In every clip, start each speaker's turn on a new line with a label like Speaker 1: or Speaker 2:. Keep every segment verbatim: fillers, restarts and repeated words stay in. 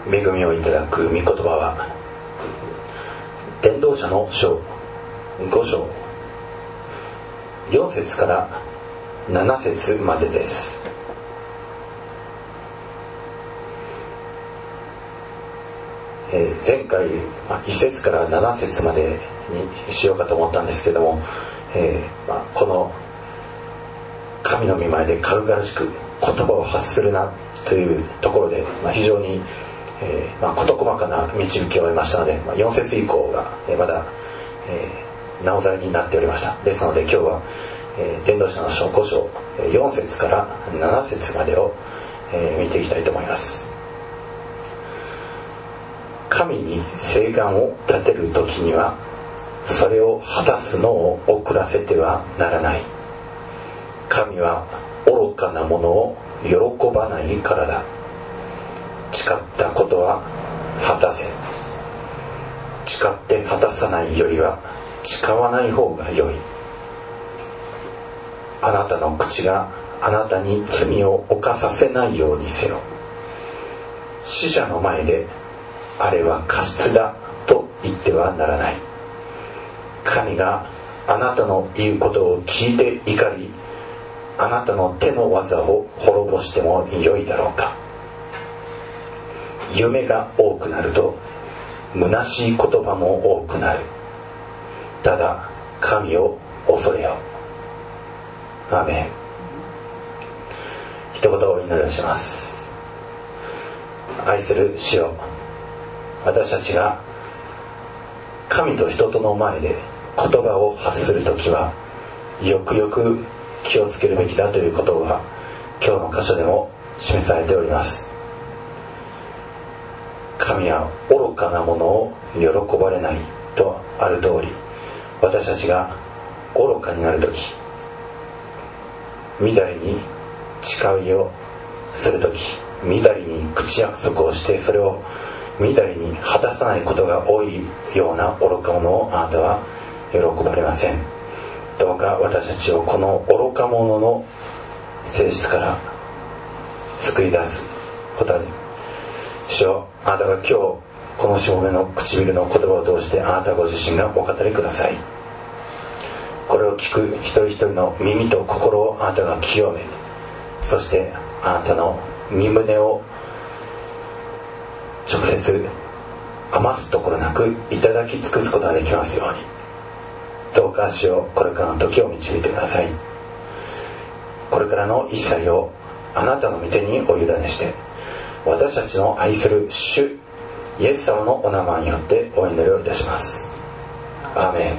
Speaker 1: 恵みをいただく御言葉は伝道者の書ご章よん節からなな節までです。えー、前回いち節からなな節までにしようかと思ったんですけども、えーまあ、この神の御前で軽々しく言葉を発するなというところで、まあ、非常に、えーまあ、事細かな導きを得ましたので、まあ、よん節以降が、えー、まだ、えー、なおざりになっておりました。ですので今日は、えー、伝道者の書ご章よん節からなな節までを、えー、見ていきたいと思います。神に誓願を立てる時にはそれを果たすのを遅らせてはならない。神は愚かなものを喜ばないからだ。誓ったことは果たせ。誓って果たさないよりは誓わない方が良い。あなたの口があなたに罪を犯させないようにせよ。死者の前であれは過失だと言ってはならない。神があなたの言うことを聞いて怒り、あなたの手の技を滅ぼしてもよいだろうか。夢が多くなると虚しい言葉も多くなる。ただ神を恐れよ。アーメン。一言お祈りをします。愛する主よ、私たちが神と人との前で言葉を発するときはよくよく気をつけるべきだということが今日の箇所でも示されております。神は愚かなものを喜ばれないとある通り、私たちが愚かになるとき、みだりに誓いをするとき、みだりに口約束をしてそれをみだりに果たさないことが多いような愚か者をあなたは喜ばれません。どうか私たちをこの愚か者の性質から救い出すことに、主よ、あなたが今日このしもべの唇の言葉を通してあなたご自身がお語りください。これを聞く一人一人の耳と心をあなたが清め、そしてあなたの身胸を直接余すところなくいただき尽くすことができますように、どうか主よ、これからの時を導いてください。これからの一切をあなたの御手にお委ねして、私たちの愛する主イエス様のお名前によってお祈りをいたします。アーメン。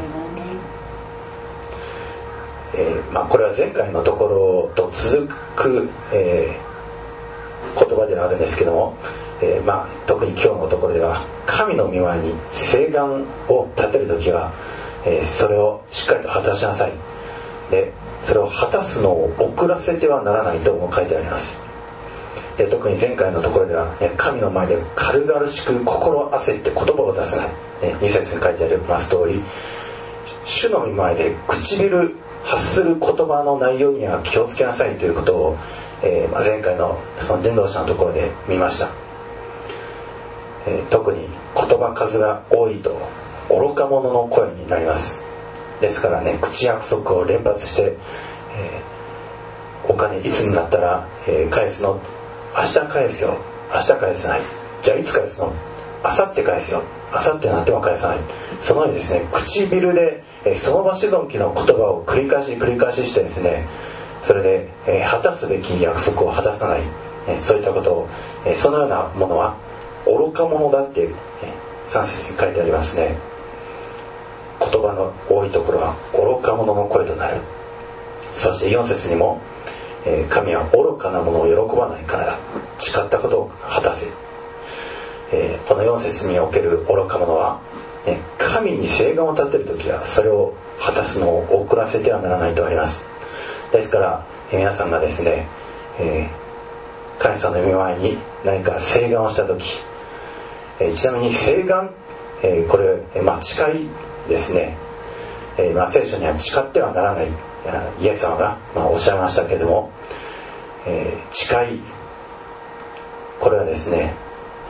Speaker 1: えーまあ、これは前回のところと続く、えー、言葉ではあるんですけども、えーまあ、特に今日のところでは神の御前に誓願を立てるときは、えー、それをしっかりと果たしなさい。でそれを果たすのを遅らせてはならないとも書いてあります。で特に前回のところでは、ね、神の前で軽々しく心焦って言葉を出さない、ね、に節に書いてあります通り、主の御前で唇発する言葉の内容には気をつけなさいということを、えーまあ、前回のその伝道者のところで見ました。えー、特に言葉数が多いと愚か者の声になります。ですからね、口約束を連発して、えー、お金いつになったら、えー、返すの、明日返すよ、明日返さない、じゃあいつ返すの、明後日返すよ、明後日になっても返さない、そのようにですね、唇で、えー、その場しどきの言葉を繰り返し繰り返ししてですね、それで、えー、果たすべき約束を果たさない、えー、そういったことを、えー、そのようなものは愚か者だって、えー、さん節に書いてありますね。言葉の多いところは愚か者の声となる。そしてよん節にも、えー、神は愚かなものを喜ばないからだ。誓ったことを果たせ。えー、このよん節における愚か者は、えー、神に誓願を立てるときはそれを果たすのを遅らせてはならないとあります。ですから、えー、皆さんがですね、えー、神様の御前に何か誓願をしたとき、えー、ちなみに誓願、えー、これ、えーまあ、誓いですね、えーまあ、聖書には誓ってはならないイエス様が、まあ、おっしゃいましたけれども、えー、誓い、これはですね、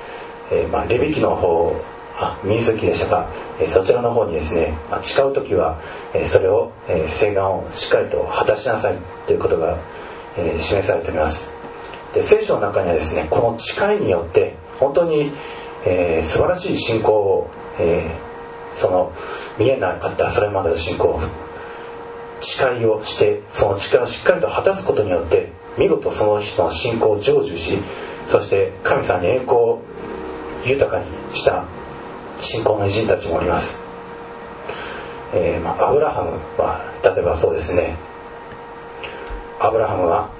Speaker 1: えーまあ、レビ記の方あ民数記でしたか、えー、そちらの方にですね、まあ、誓う時は、えー、それを、えー、誓願をしっかりと果たしなさいということが、えー、示されております。で聖書の中にはですね、この誓いによって本当に、えー、素晴らしい信仰を、えー、その見えなかったそれまでの信仰を誓いをして、その誓いをしっかりと果たすことによって見事その人の信仰を成就し、そして神様に栄光を豊かにした信仰の偉人たちもおります。えーまあ、アブラハムは例えばそうですね、アブラハムは、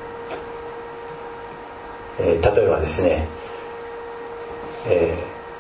Speaker 1: えー、例えばですね、え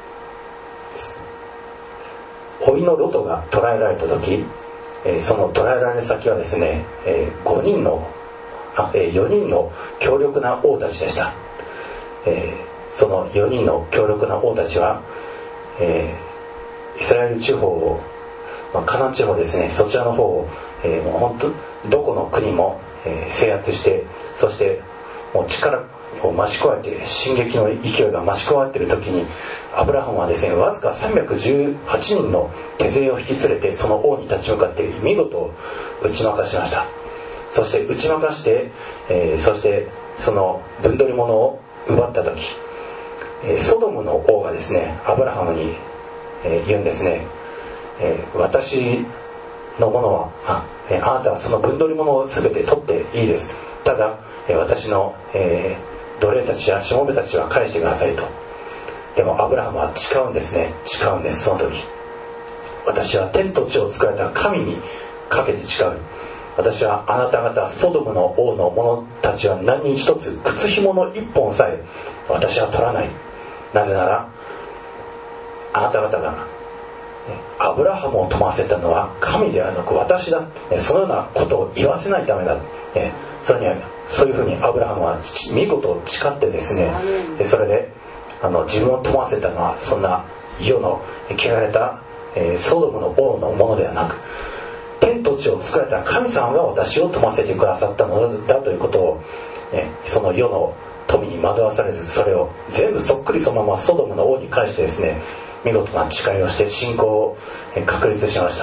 Speaker 1: ー、甥のロトが捕らえられた時、えー、その捕らえられる先はですね、えー、ごにんのあ、えー、よにんの強力な王たちでした。えー、そのよにんの強力な王たちは、えー、イスラエル地方を、まあ、カナン地方ですね、そちらの方を、えー、もう本当どこの国も、えー、制圧して、そしてもう力を増し加えて進撃の勢いが増し加えている時に、アブラハムはですね、わずかさんびゃくじゅうはちにんの手勢を引き連れてその王に立ち向かって見事打ち負かしました。そして打ち負かして、えー、そしてその分取り物を奪った時、えー、ソドムの王がですね、アブラハムに、えー、言うんですね、えー、私のものは あ,、えー、あなたはその分取り物を全て取っていいです。ただ、えー、私の、えー、奴隷たちやしもべたちは返してくださいと。でもアブラハムは誓うんですね。誓うんです。その時、私は天と地を作られた神にかけて誓う。私はあなた方ソドムの王の者たちは何人一つ靴紐の一本さえ私は取らない。なぜならあなた方がアブラハムを富ませたのは神ではなく私だ。そのようなことを言わせないためだ。それにはそういうふうにアブラハムは見事誓ってですね、それであの自分を富ませたのはそんな世の汚れた、えー、ソドムの王のものではなく、天と地を作られた神様が私を富ませてくださったのだということを、ね、その世の富に惑わされず、それを全部そっくりそのままソドムの王に返してですね、見事な誓いをして信仰を確立しました。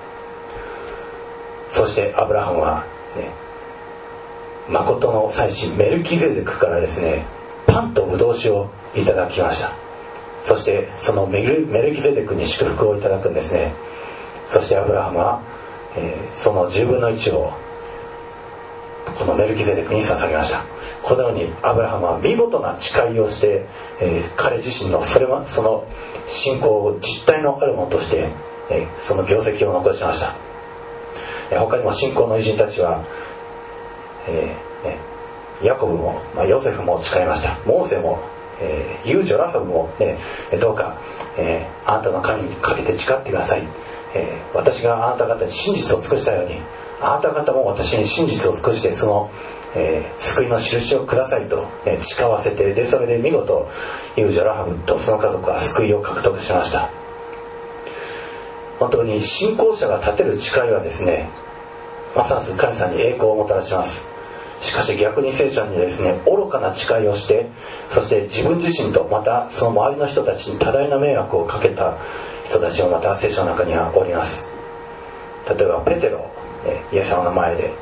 Speaker 1: そしてアブラハムは、ね、誠の祭司メルキゼデクからですね、パンとブドウ酒をいただきました。そしてそのメル、メルキゼデクに祝福をいただくんですね。そしてアブラハムは、えー、そのじゅうぶんのいちをこのメルキゼデクに捧げました。このようにアブラハムは見事な誓いをして、えー、彼自身のそれはその信仰を実体のあるものとして、えー、その業績を残しました。えー、他にも信仰の偉人たちは、えーね、ヤコブも、まあ、ヨセフも誓いました。モーセも、えー、ユージョラハブも、ね、どうか、えー、あなたの神にかけて誓ってください。えー、私があなた方に真実を尽くしたように、あなた方も私に真実を尽くしてその、えー、救いの印をくださいと、えー、誓わせて、でそれで見事ユージョラハブとその家族は救いを獲得しました。本当に信仰者が立てる誓いはですね、ますます神様に栄光をもたらします。しかし逆に聖書にですね、愚かな誓いをして、そして自分自身とまたその周りの人たちに多大な迷惑をかけた人たちもまた聖書の中にはおります。例えばペテロ、ね、イエス様の前で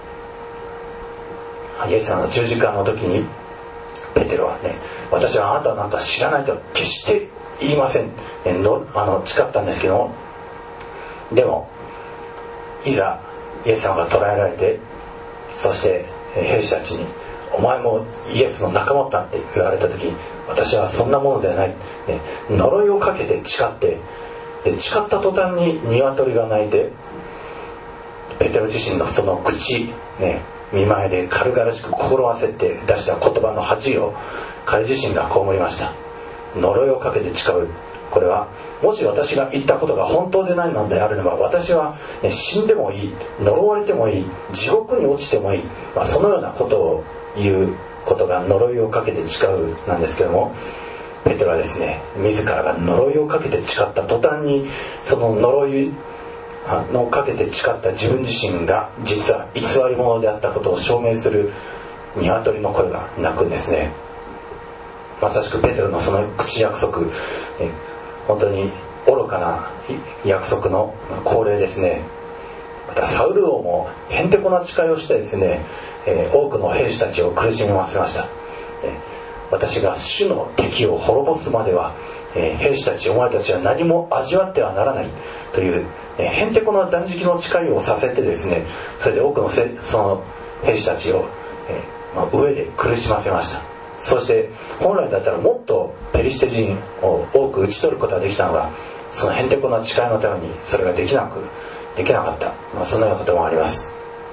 Speaker 1: イエス様の十字架の時にペテロはね、私はあなたなんか知らないと決して言いません、ね、のあの誓ったんですけども、でもいざイエス様が捕らえられて、そして兵士たちにお前もイエスの仲間だって言われた時、私はそんなものではない、ね、呪いをかけて誓って、で誓った途端に鶏が鳴いて、ペテロ自身のその口、ね、見前で軽々しく心焦って出した言葉の恥を彼自身が被りました。呪いをかけて誓う、これはもし私が言ったことが本当でないのであれば、私は、ね、死んでもいい、呪われてもいい、地獄に落ちてもいい、まあ、そのようなことを言うことが呪いをかけて誓うなんですけども、ペテロはですね、自らが呪いをかけて誓った途端に、その呪いのかけて誓った自分自身が実は偽り者であったことを証明する鶏の声が鳴くんですね。 まさしくペテロのその口約束、え本当に愚かな約束の恒例ですね。またサウル王もへんてこな誓いをしてですね、えー、多くの兵士たちを苦しみませました。えー、私が主の敵を滅ぼすまでは、えー、兵士たちお前たちは何も味わってはならないという、えー、へんてこな断食の誓いをさせてですね、それで多くのせその兵士たちを、えーまあ、上で苦しませました。そして本来だったらもっとペリシテ人を多く討ち取ることができたのが、そのへんてこな誓いのためにそれができなくできなかった、まあ、そのようなこともあります。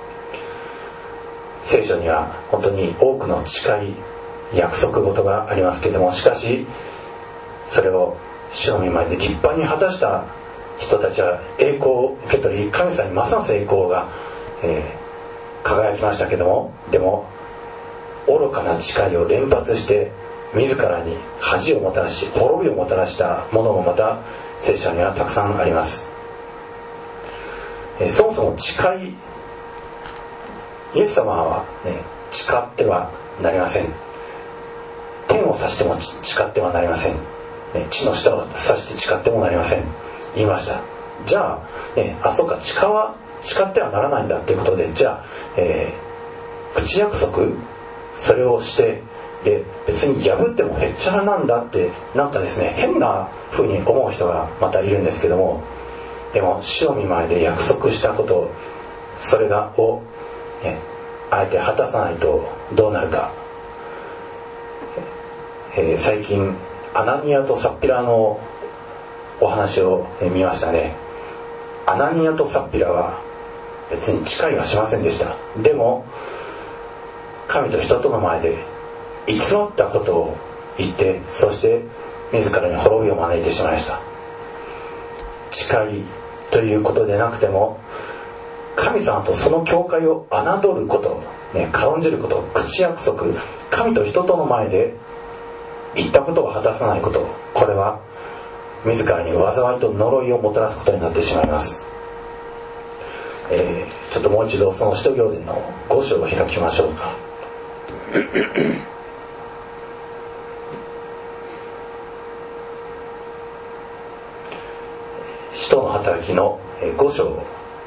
Speaker 1: 聖書には本当に多くの誓い約束事がありますけれども、しかしそれを主の御前で立派に果たした人たちは栄光を受け取り、神様にますます栄光が、えー、輝きましたけども、でも愚かな誓いを連発して自らに恥をもたらし滅びをもたらしたものもまた聖書にはたくさんあります。えー、そもそも誓い、イエス様は、ね、誓ってはなりません。天を指しても誓ってはなりません。ね、地の下を指して誓ってもなりません。言いました。じゃあ、ね、あそうか誓は誓ってはならないんだということで、じゃあ、えー、口約束それをしてで別に破ってもへっちゃらなんだってなんかですね変な風に思う人がまたいるんですけども、でも主の御前で約束したことそれがを、ね、あえて果たさないとどうなるか。えー、最近アナニアとサッピラのお話を見ましたね。アナニアとサッピラは別に誓いはしませんでした。でも神と人との前で偽ったことを言って、そして自らに滅びを招いてしまいました。誓いということでなくても神様とその教会を侮ること、ね、軽んじること、口約束、神と人との前で言ったことを果たさないこと、これは自らに災いと呪いをもたらすことになってしまいます。えー、ちょっともう一度その使徒行伝のご章を開きましょうか。使徒の働きのご章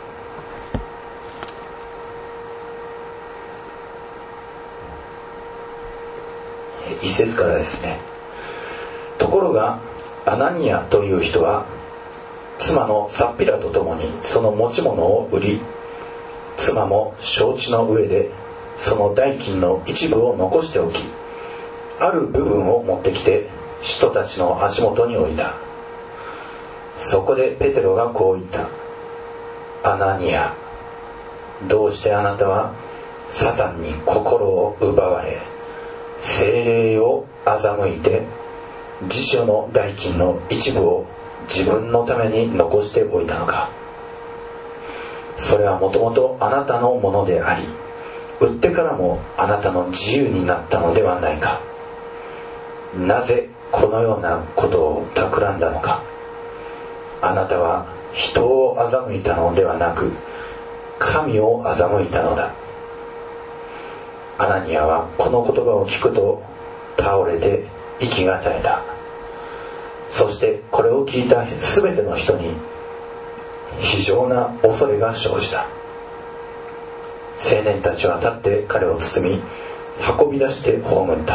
Speaker 1: 一節からですね。ところがアナニアという人は妻のサッピラと共にその持ち物を売り、妻も承知の上でその代金の一部を残しておき、ある部分を持ってきて使徒たちの足元に置いた。そこでペテロがこう言った。アナニア、どうしてあなたはサタンに心を奪われ、聖霊を欺いて辞書の代金の一部を自分のために残しておいたのか。それはもともとあなたのものであり、売ってからもあなたの自由になったのではないか。なぜこのようなことを企んだのか。あなたは人を欺いたのではなく神を欺いたのだ。アナニアはこの言葉を聞くと倒れて息が絶えた。そしてこれを聞いたすべての人に非常な恐れが生じた。青年たちは立って彼を包み運び出して葬った。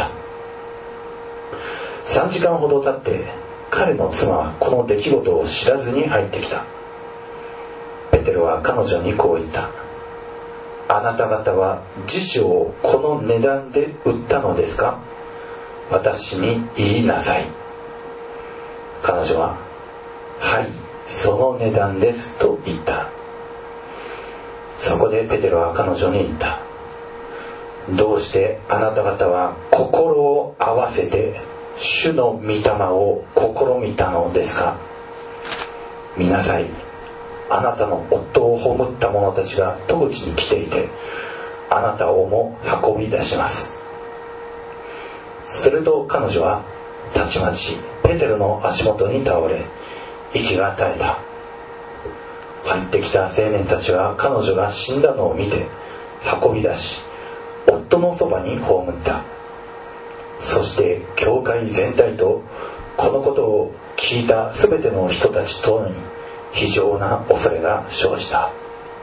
Speaker 1: さんじかんほど経って彼の妻はこの出来事を知らずに入ってきた。ペテロは彼女にこう言った。あなた方は辞書をこの値段で売ったのですか。私に言いなさい。彼女ははい、その値段ですと言った。そこでペテロは彼女に言った。どうしてあなた方は心を合わせて主の御霊を試みたのですか。見なさい、あなたの夫を葬った者たちが当地に来ていて、あなたをも運び出します。すると彼女はたちまちペテロの足元に倒れ息が絶えた。入ってきた青年たちは彼女が死んだのを見て運び出し夫のそばに葬った。 そして教会全体とこのことを聞いたすべての人たちとに非常な恐れが生じた。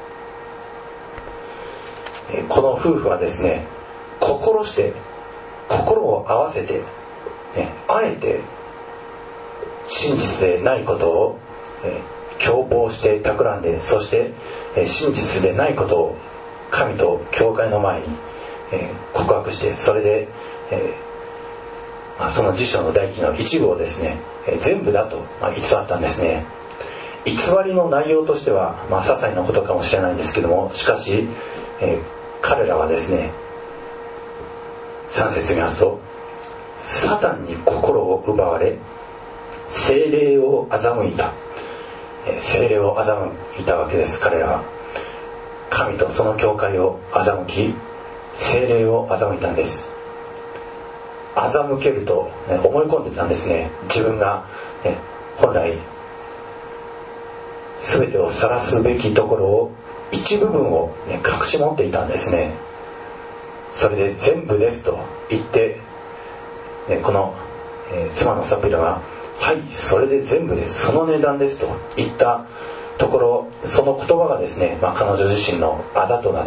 Speaker 1: この夫婦はですね、心して心を合わせて、ね、あえて真実でないことを、えー、共謀して企んで、そして、えー、真実でないことを神と教会の前に、えー、告白して、それで、えーまあ、その辞書の代記の一部をですね、えー、全部だと、まあ、偽ったんですね。偽りの内容としては、まあ、些細なことかもしれないんですけども、しかし、えー、彼らはですね、さん節見ますと、サタンに心を奪われ聖霊を欺いた、えー、聖霊を欺いたわけです。彼らは神とその教会を欺き、聖霊を欺いたんです。欺けると、ね、思い込んでたんですね。自分が、ね、本来全てを晒すべきところを、一部分を、ね、隠し持っていたんですね。それで全部ですと言って、ね、この、えー、妻のサピラは、はい、それで全部です、その値段ですと言ったところ、その言葉がですね、まあ、彼女自身のあだとなって、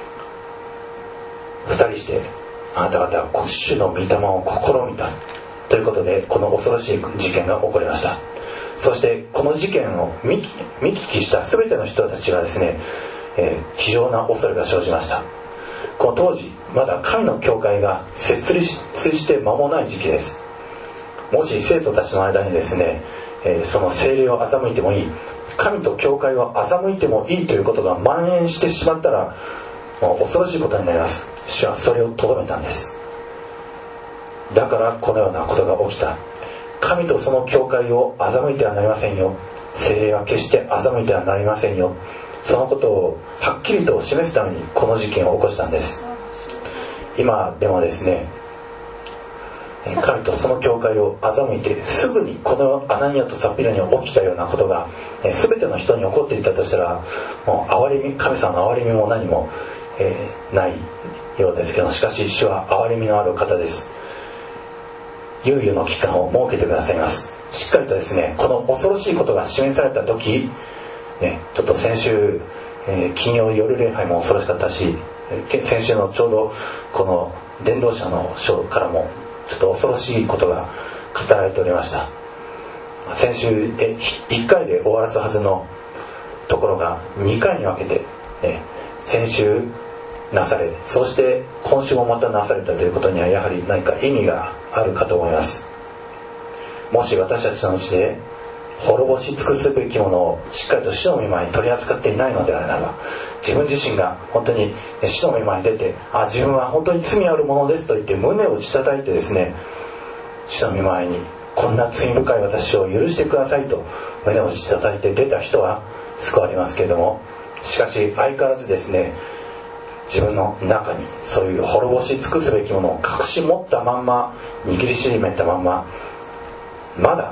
Speaker 1: 二人してあなた方は主の御霊を試みたということで、この恐ろしい事件が起こりました。そしてこの事件を見聞きした全ての人たちがですね、えー、非常な恐れが生じました。この当時まだ神の教会が設立して間もない時期です。もし生徒たちの間にですね、えー、その聖霊を欺いてもいい、神と教会を欺いてもいいということが蔓延してしまったら、もう恐ろしいことになります。主はそれをとどめたんです。だからこのようなことが起きた。神とその教会を欺いてはなりませんよ。聖霊は決して欺いてはなりませんよ。そのことをはっきりと示すためにこの事件を起こしたんです。今でもですね、神とその教会を欺いてすぐにこのアナニアとサピラに起きたようなことが全ての人に起こっていたとしたら、もう憐れみ、神様の憐れみも何も、えー、ないようですけど、しかし主は憐れみのある方です。猶予の期間を設けてくださいます。しっかりとですね、この恐ろしいことが示された時、ね、ちょっと先週、えー、金曜夜礼拝も恐ろしかったし、先週のちょうどこの伝道者の書からもちょっと恐ろしいことが語られておりました。先週でいっかいで終わらすはずのところがにかいに分けて、ね、先週なされ、そして今週もまたなされたということにはやはり何か意味があるかと思います。もし私たちのうちで滅ぼし尽くすべきものをしっかりと主の御前に取り扱っていないのであるならば、自分自身が本当に主の御前に出て、あ、自分は本当に罪あるものですと言って胸を打ち叩いてですね、主の御前にこんな罪深い私を許してくださいと胸を打ち叩いて出た人は救われますけれども、しかし相変わらずですね、自分の中にそういう滅ぼし尽くすべきものを隠し持ったまんま、握りしめたまんま、まだ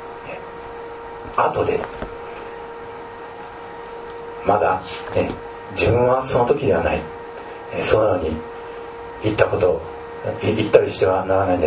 Speaker 1: 後でまだ、ね、自分はその時ではない、そのように言ったこと言ったりしてはならないんです。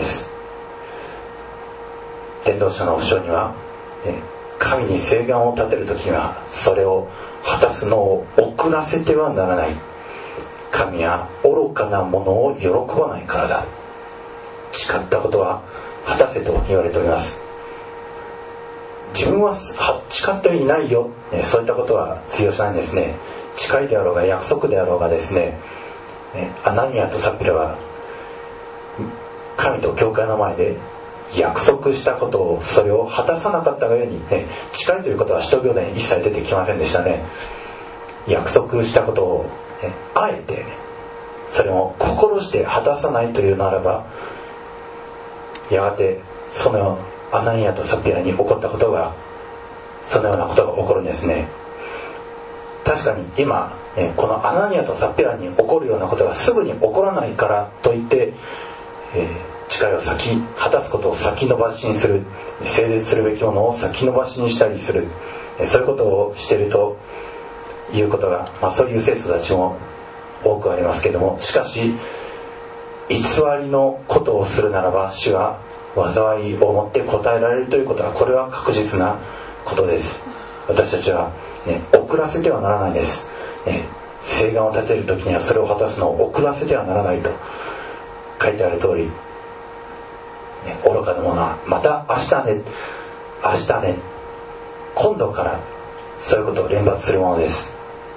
Speaker 1: 伝道者の書には、ね、神に誓願を立てる時にはそれを果たすのを遅らせてはならない。神は愚かなものを喜ばないからだ。誓ったことは果たせと言われております。自分は誓っていないよ、ね、そういったことは通用しないんですね。誓いであろうが約束であろうがですね、ね、アナニアとサピラは神と教会の前で約束したことを、それを果たさなかったがゆえに、ね、誓いということは使徒行伝に一切出てきませんでしたね。約束したことを、ね、あえてそれを心して果たさないというならば、やがてそのアナニアとサピラに起こったことが、そのようなことが起こるんですね。確かに今、ね、このアナニアとサピラに起こるようなことがすぐに起こらないからといって、えー、誓いを先果たすことを先延ばしにする、成立するべきものを先延ばしにしたりする、えー、そういうことをしているということが、まあ、そういう生徒たちも多くありますけれども、しかし偽りのことをするならば主は災いをもって答えられるということは、これは確実なことです。私たちは、ね、遅らせてはならないです、ね、誓願を立てる時にはそれを果たすのを遅らせてはならないと書いてある通り、ね、愚かな者はまた明日ね明日ね今度からそういうことを連発するものです。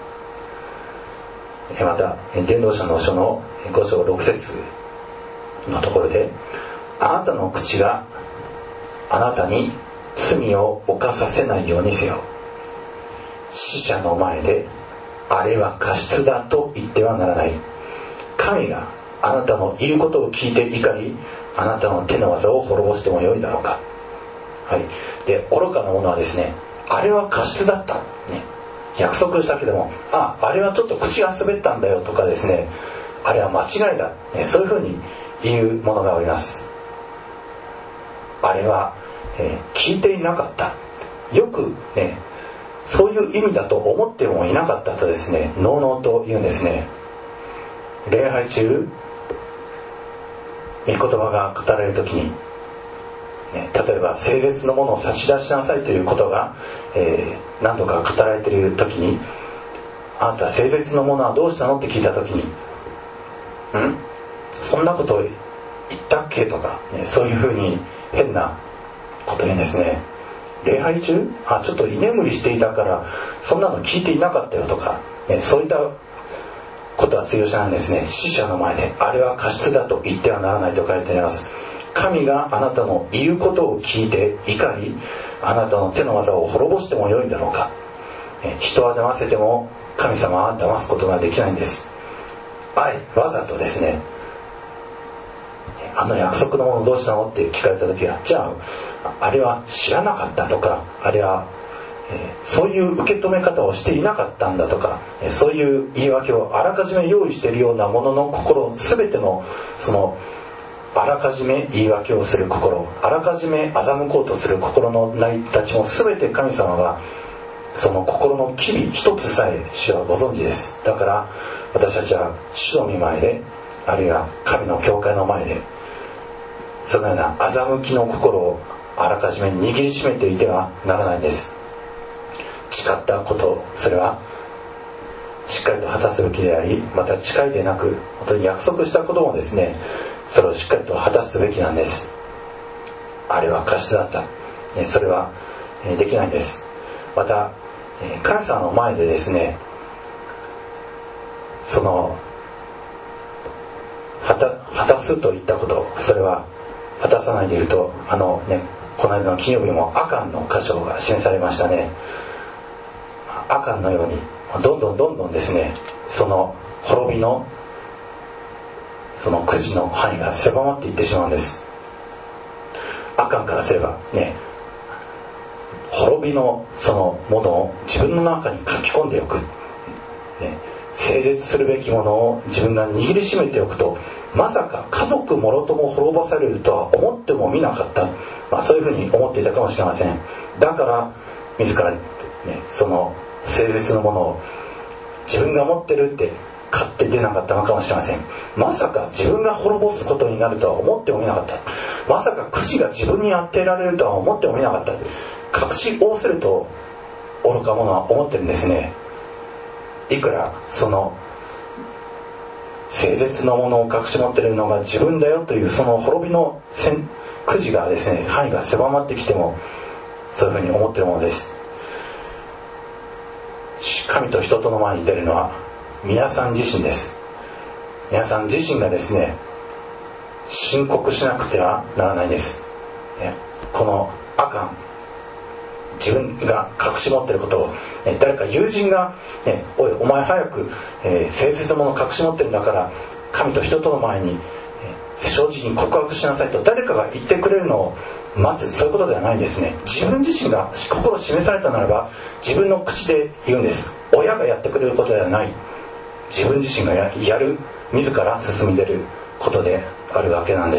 Speaker 1: また伝道者の書のご章ろく節のところで、あなたの口があなたに罪を犯させないようにせよ。死者の前であれは過失だと言ってはならない。神があなたの言うことを聞いて怒り、あなたの手の技を滅ぼしてもよいだろうか。はい。で、愚かな者はですね、あれは過失だった、ね、約束したけども、ああれはちょっと口が滑ったんだよとかですね、あれは間違いだ、ね、そういうふうに言うものがおります。あれは、えー、聞いていなかった、よくねそういう意味だと思ってもいなかったとですね、のうのうと言うんですね。礼拝中御言葉が語られるときに、ね、例えば聖絶のものを差し出しなさいということが、えー、何度か語られているときに、あなた聖絶のものはどうしたのって聞いたときに、んそんなこと言ったっけとか、ね、そういうふうに変なこと言うんですね。礼拝中、あちょっと居眠りしていたからそんなの聞いていなかったよとか、ね、そういったことは通用しないんですね。死者の前であれは過失だと言ってはならないと書いてあります。神があなたの言うことを聞いて怒り、あなたの手の技を滅ぼしてもよいんだろうか。人は騙せても神様は騙すことができないんです。あえわざとですね、あの約束のものどうしたのって聞かれた時は、じゃああれは知らなかったとか、あれは、えー、そういう受け止め方をしていなかったんだとか、えー、そういう言い訳をあらかじめ用意しているようなものの心、全てのそのあらかじめ言い訳をする心、あらかじめ欺こうとする心の成り立ちも全て神様がその心の機微一つさえ主はご存知です。だから私たちは主の御前で、あるいは神の教会の前で、そのような欺きの心をあらかじめ握りしめていてはならないんです。誓ったこと、それはしっかりと果たすべきであり、また誓いでなく本当に約束したこともですね、それをしっかりと果たすべきなんです。あれは過失だった、それはできないんです。また神様の前でですね、その果た、果たすといったこと、それは果たさないでいると、あのね、この間の金曜日もアカンの箇所が示されましたね。アカンのようにどんどんどんどんですね、その滅びのそのくじの範囲が狭まっていってしまうんです。アカンからすればね、滅びのそのものを自分の中に書き込んでおく、ね、整絶するべきものを自分が握りしめておくと、まさか家族もろとも滅ぼされるとは思ってもみなかった、まあ、そういうふうに思っていたかもしれません。だから自ら、ね、その整絶のものを自分が持ってるって買って出なかったのかもしれません。まさか自分が滅ぼすことになるとは思ってもみなかった。まさかくじが自分に当てられるとは思ってもみなかった。隠し仰せると愚か者は思ってるんですね。いくらその整絶のものを隠し持っているのが自分だよというその滅びのくじがですね、範囲が狭まってきてもそういうふうに思っているものです。神と人との前に出るのは皆さん自身です。皆さん自身がですね、申告しなくてはならないんです。このアカン、自分が隠し持っていることを、ね、誰か友人が、ね、おいお前早く、えー、誠実なものを隠し持ってるんだから神と人との前に、えー、正直に告白しなさいと誰かが言ってくれるのを待つ、そういうことではないんですね。自分自身が心を示されたならば自分の口で言うんです。親がやってくれることではない、自分自身が や, やる自ら進み出ることであるわけなんです。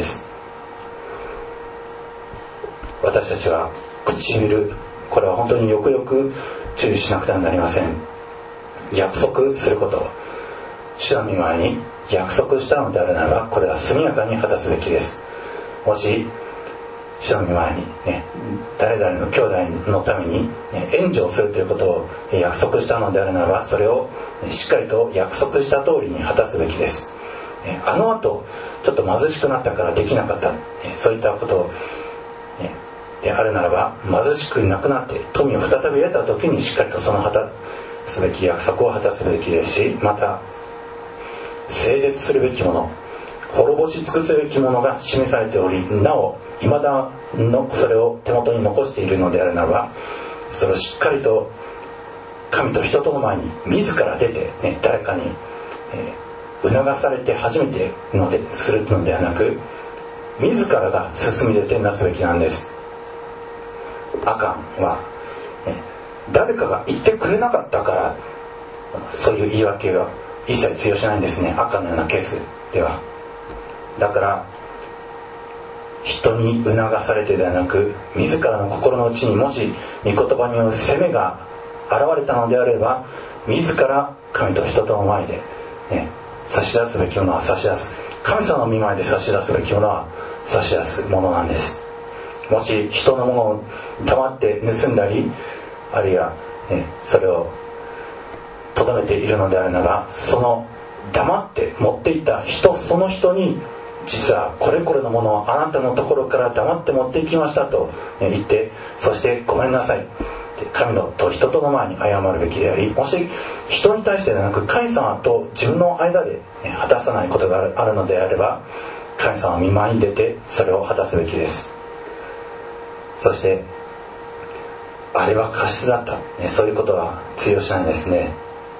Speaker 1: 私たちは唇、これは本当によくよく注意しなくてはなりません。約束すること、主の御前に約束したのであるならば、これは速やかに果たすべきです。もし主の御前に、ね、誰々の兄弟のために、ね、援助をするということを約束したのであるならば、それをしっかりと約束した通りに果たすべきです。あの後ちょっと貧しくなったからできなかった、そういったことであるならば、貧しくなくなって富を再び得た時にしっかりとその果たすべき約束を果たすべきですし、また整絶するべきもの、滅ぼし尽くすべきものが示されており、なお未だのそれを手元に残しているのであるならば、それをしっかりと神と人との前に自ら出て、ね、誰かに、えー、促されて初めてのでするのではなく、自らが進み出てなすべきなんです。アカンは、ね、誰かが言ってくれなかったからそういう言い訳が一切通用しないんですね。アカンのようなケースでは。だから人に促されてではなく、自らの心の内にもし御言葉による責めが現れたのであれば、自ら神と人との前で、ね、差し出すべきものは差し出す。神様の御前で差し出すべきものは差し出すものなんです。もし人のものを黙って盗んだり、あるいは、ね、それを留めているのであるならば、その黙って持っていた人その人に、実はこれこれのものをあなたのところから黙って持っていきましたと言って、そしてごめんなさい、神のと人との前に謝るべきであり、もし人に対してではなく神様と自分の間で果たさないことがあるのであれば、神様の御前に出てそれを果たすべきです。そしてあれは過失だった、ね、そういうことは通用しないんですね。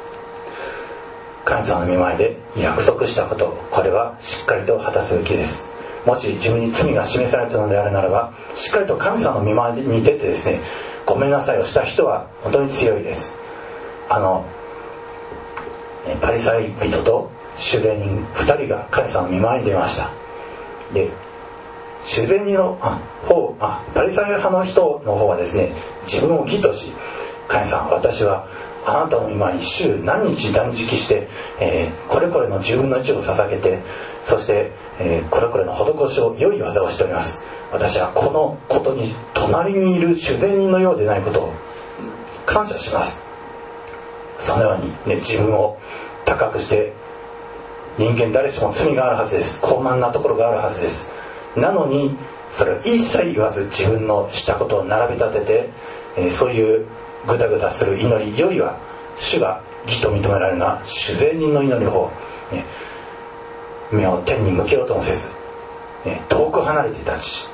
Speaker 1: 神様の御前で約束したこと、これはしっかりと果たすべきです。もし自分に罪が示されたのであるならば、しっかりと神様の御前に出てですね、ごめんなさいをした人は本当に強いです。あのパリサイ人と主税人ふたりが神様の御前に出ました。で、主税人のあ方あパリサイ派の人の方はですね、自分を義とし、神様、私はあなたの御前に週何日断食して、えー、これこれのじゅうぶんのいちを捧げて、そして、えー、これこれの施しを良い技をしております。私はこのことに隣にいる主税人のようでないことを感謝します。そのように、ね、自分を高くして、人間誰しも罪があるはずです。傲慢なところがあるはずです。なのにそれを一切言わず、自分のしたことを並べ立てて、えー、そういうぐだぐだする祈りよりは、主が義と認められるのは主税人の祈りの方、ね、目を天に向けようともせず、ね、遠く離れて立ち、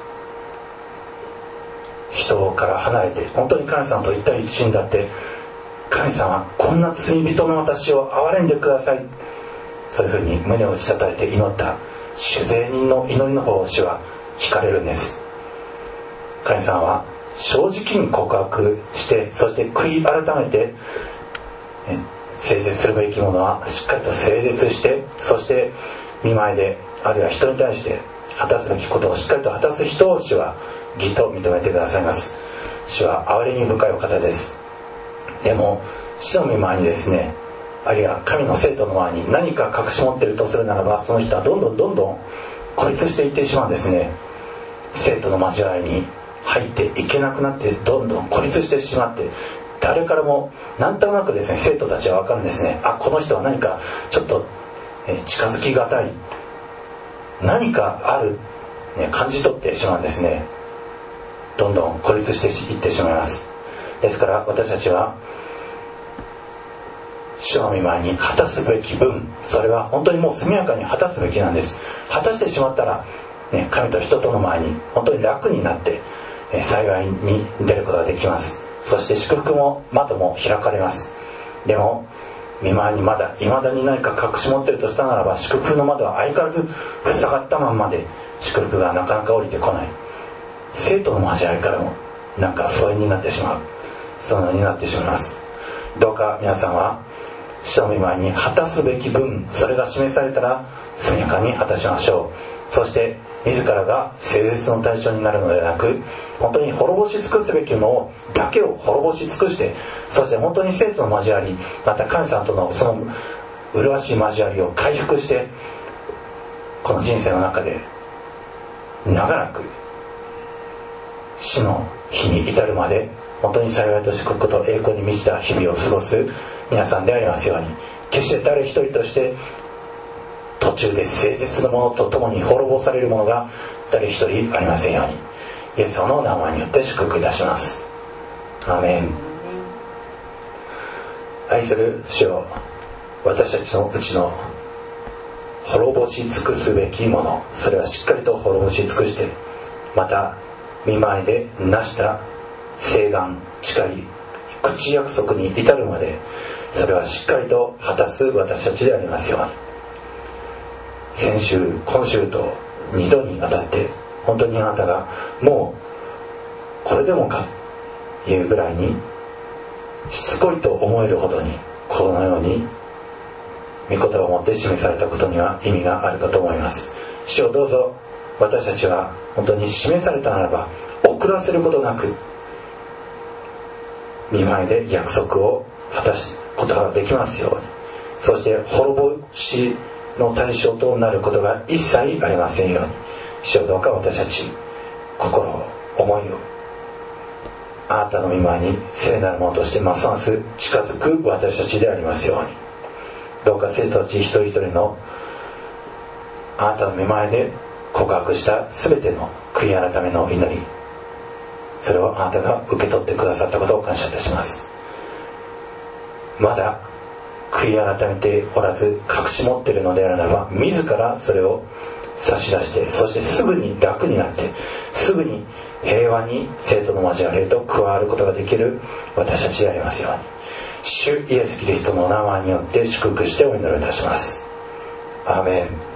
Speaker 1: 人から離れて本当に神様と一対一になって、神様、こんな罪人の私を憐れんでください、そういうふうに胸を打ち叩いて祈った主税人の祈りの方を主は聞かれるんです。神様は正直に告白して、そして悔い改めて、誠実するべきものはしっかりと誠実して、そして御前で、あるいは人に対して果たすべきことをしっかりと果たす人を主は義と認めてくださいます。主は憐れみ深いお方です。でも主の御前にですね、あるいは神の生徒の前に何か隠し持っているとするならば、その人はどんどんどんどん孤立していってしまうんですね。生徒の交わりに入っていけなくなって、どんどん孤立してしまって、誰からもなんとなくですね、生徒たちは分かるんですね。あ、この人は何かちょっと近づきがたい、何かある、ね、感じ取ってしまうんですね。どんどん孤立していってしまいます。ですから私たちは主の御前に果たすべき分、それは本当にもう速やかに果たすべきなんです。果たしてしまったら、ね、神と人との前に本当に楽になって、えー、幸いに出ることができます。そして祝福も窓も開かれます。でも御前にまだ未だに何か隠し持っているとしたならば、祝福の窓は相変わらず塞がったまんまで、祝福がなかなか降りてこない。生徒の交わりからもなんか疎遠になってしまう、そのようになってしまいます。どうか皆さんは主の御前に果たすべき分、それが示されたら速やかに果たしましょう。そして自らが誠実の対象になるのではなく、本当に滅ぼし尽くすべきものをだけを滅ぼし尽くして、そして本当に生徒の交わり、また神様とのその麗しい交わりを回復して、この人生の中で長らく死の日に至るまで本当に幸いと祝福と栄光に満ちた日々を過ごす皆さんでありますように、決して誰一人として途中で誠実なものとともに滅ぼされるものが誰一人ありませんように、イエス様の名前によって祝福いたします。アーメン。愛する主よ、私たちのうちの滅ぼし尽くすべきもの、それはしっかりと滅ぼし尽くして、また御前で成した誓願、誓い、口約束に至るまで、それはしっかりと果たす私たちでありますように。先週今週と二度にわたって本当にあなたがもうこれでもかというぐらいにしつこいと思えるほどにこのように御言葉を持って示されたことには意味があるかと思います。主をどうぞ私たちは本当に示されたならば遅らせることなく御前で約束を果たすことができますように、そして滅ぼしの対象となることが一切ありませんように、主よどうか私たち心を思いをあなたの御前に聖なるものとしてますます近づく私たちでありますように、どうか生徒たち一人一人のあなたの御前で告白した全ての悔い改めの祈り、それをあなたが受け取ってくださったことを感謝いたします。まだ悔い改めておらず隠し持っているのであるならば、自らそれを差し出して、そしてすぐに楽になってすぐに平和に生徒の交わりへと加わることができる私たちでありますように、主イエスキリストの名前によって祝福してお祈りいたします。アーメン。